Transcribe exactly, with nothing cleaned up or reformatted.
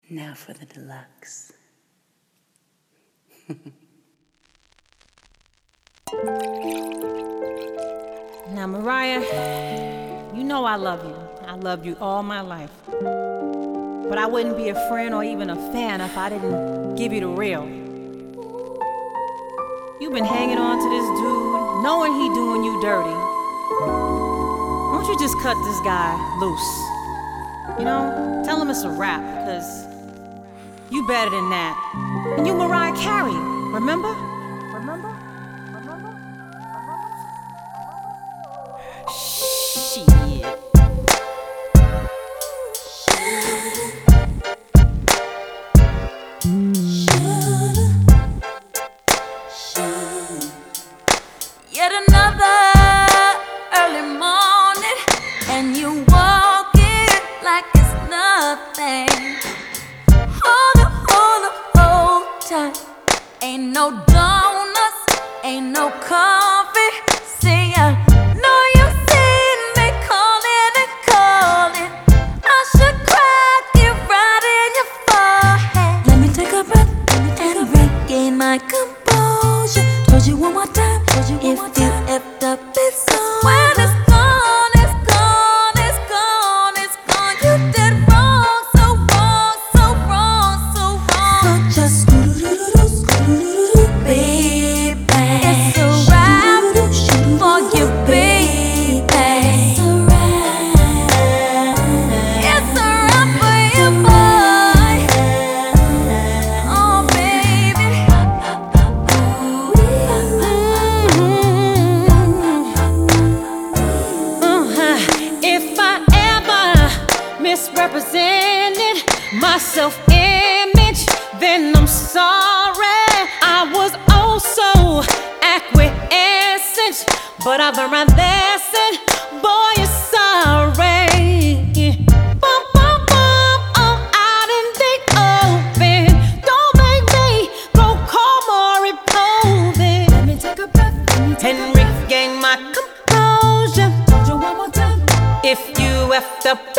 Now for the deluxe. Now, Mariah, you know I love you. I loved you all my life. But I wouldn't be a friend or even a fan if I didn't give you the real. You've been hanging on to this dude, knowing he doing you dirty. Why don't you just cut this guy loose? You know, tell him it's a wrap, because you better than that. And you Mariah Carey, remember? Remember? Remember? Shit. Yet another early morning, and you walk it like it's nothing. Hold up, hold up, hold tight. Ain't no donuts, ain't no coffee. See, I know you seen me calling and calling. I should crack you right in your forehead. Let me take a breath and regain my composure. Told you one more time, told you one more time. If you effed up, it's on. When it's gone, it's gone, it's gone, it's gone. You did wrong, so wrong, so wrong, so wrong. So just scoo-doo-doo-doo, scoo-doo-doo-doo, baby. It's a wrap for you, baby. It's a wrap. It's a wrap for you, boy. Oh, baby. If I ever misrepresented my self-image, then I'm sorry. I was also acquiescent, but I've learned my lesson. Boy, you're sorry. Bum, bum, bum, I'm out and they open. Don't make me go call Maury Povich. Let me take a breath and regain my composure. If you effed up